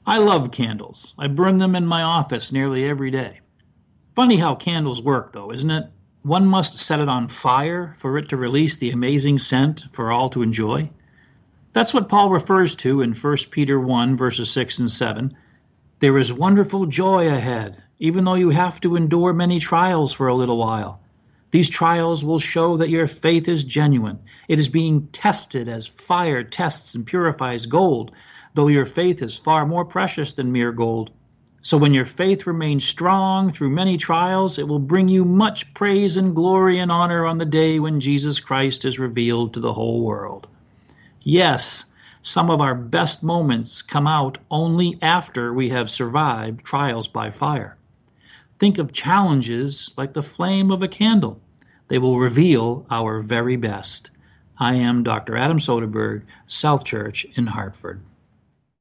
I love candles. I burn them in my office nearly every day. Funny how candles work, though, isn't it? One must set it on fire for it to release the amazing scent for all to enjoy. That's what Paul refers to in 1 Peter 1, verses 6 and 7. There is wonderful joy ahead, even though you have to endure many trials for a little while. These trials will show that your faith is genuine. It is being tested as fire tests and purifies gold, though your faith is far more precious than mere gold. So when your faith remains strong through many trials, it will bring you much praise and glory and honor on the day when Jesus Christ is revealed to the whole world. Yes, some of our best moments come out only after we have survived trials by fire. Think of challenges like the flame of a candle. They will reveal our very best. I am Dr. Adam Soderberg, South Church in Hartford.